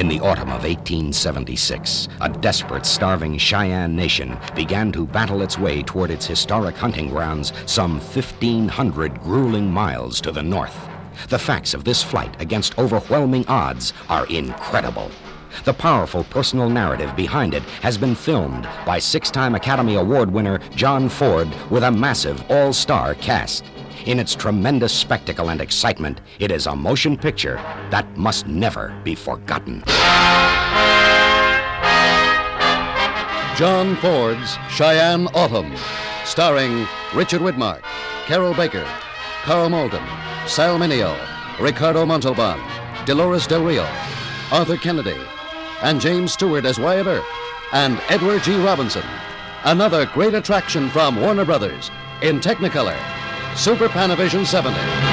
In the autumn of 1876, a desperate, starving Cheyenne nation began to battle its way toward its historic hunting grounds some 1,500 grueling miles to the north. The facts of this flight against overwhelming odds are incredible. The powerful personal narrative behind it has been filmed by six-time Academy Award winner John Ford with a massive all-star cast. In its tremendous spectacle and excitement, it is a motion picture that must never be forgotten. John Ford's Cheyenne Autumn, starring Richard Widmark, Carol Baker, Carl Malden, Sal Mineo, Ricardo Montalban, Dolores Del Rio, Arthur Kennedy, and James Stewart as Wyatt Earp, and Edward G. Robinson. Another great attraction from Warner Brothers in Technicolor, Super Panavision 70.